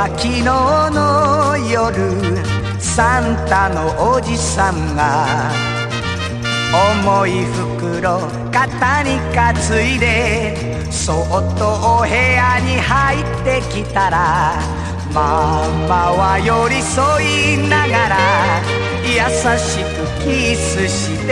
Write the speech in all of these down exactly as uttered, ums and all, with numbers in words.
は昨日の夜、サンタのおじさんが重い袋肩に担いでそっとお部屋に入ってきたら、ママは寄り添いながら優しくキスして、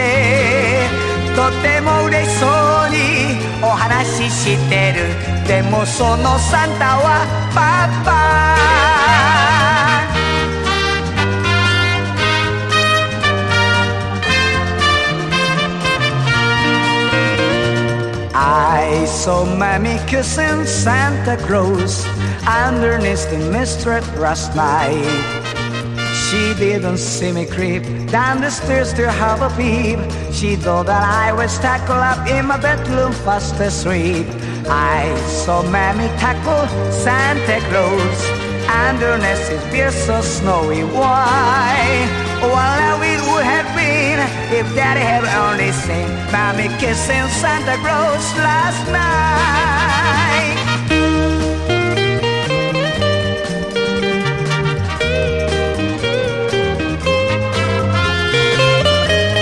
とても嬉しそうにお話ししてる。でもそのサンタはパパ。I saw Mommy kissing Santa Claus underneath the mistral last night. She didn't see me creep down the stairs to have a peep. She thought that I was tucked up in my bedroom fast asleep. I saw Mommy tackle Santa Claus underneath his beard so snowy white. What a it would have been if Daddy had only seen Mommy kissing Santa Claus last night.